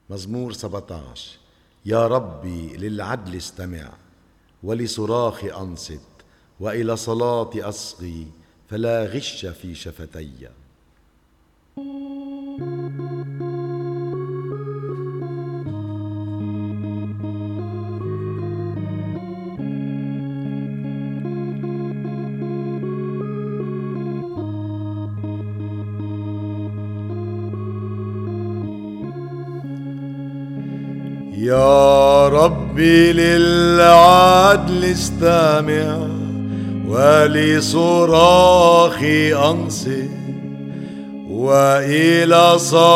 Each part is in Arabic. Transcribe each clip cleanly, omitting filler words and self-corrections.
مزمور 17. يا ربي للعدل استمع، ولصراخ أنصت، وإلى صلاتي أصغي، فلا غش في شفتي. يا ربي للعدل استمع، ولصراخي أنصت، وإلى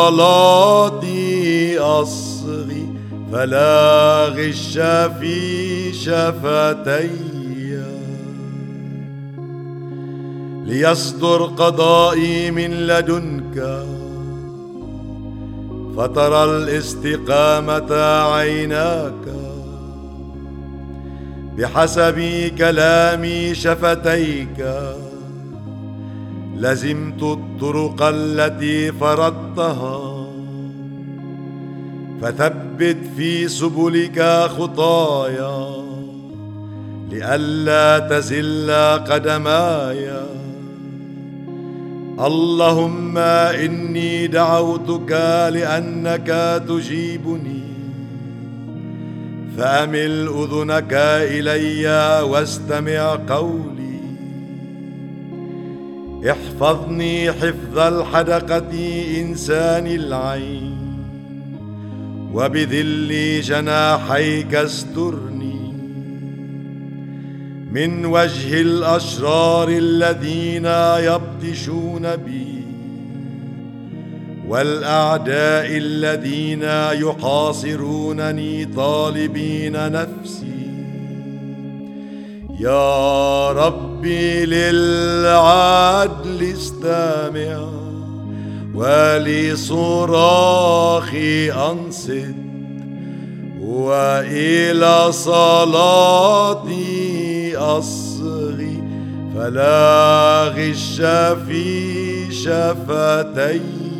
صلاتي أصغي، فلا غش في شفتي. ليصدر قضائي من لدنك، فترى الاستقامة عيناك. بحسب كلام شفتيك لزمت الطرق التي فرضتها، فثبت في سبلك خطايا لئلا تزل قدماي. اللهم إني دعوتك لأنك تجيبني، فأمل أذنك إلي واستمع قولي. احفظني حفظ الحدقة إنسان العين، وبذل جناحيك استرني من وجه الأشرار الذين يبطشون بي، والأعداء الذين يحاصرونني طالبين نفسي. يا ربي للعدل استمع، ولصراخي أنصت، وإلى صلاتي أصغي، فلا غش في شفتي.